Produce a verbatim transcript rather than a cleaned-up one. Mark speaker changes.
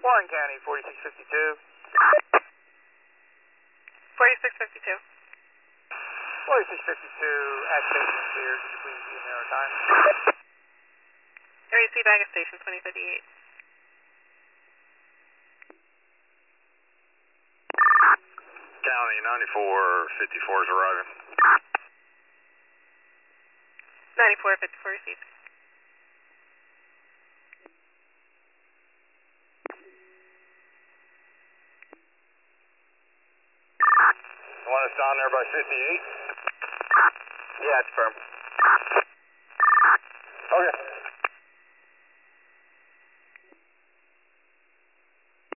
Speaker 1: Warren County, forty-six fifty-two.
Speaker 2: forty-six fifty-two.
Speaker 1: forty-six fifty-two, at station clear. Could you please give me our time?
Speaker 2: Area C back at station twenty fifty-eight.
Speaker 3: County, ninety-four fifty-four is arriving.
Speaker 2: ninety-four fifty-four received.
Speaker 3: You want us down there by fifty-eight?
Speaker 1: Yeah, it's firm.
Speaker 3: Okay.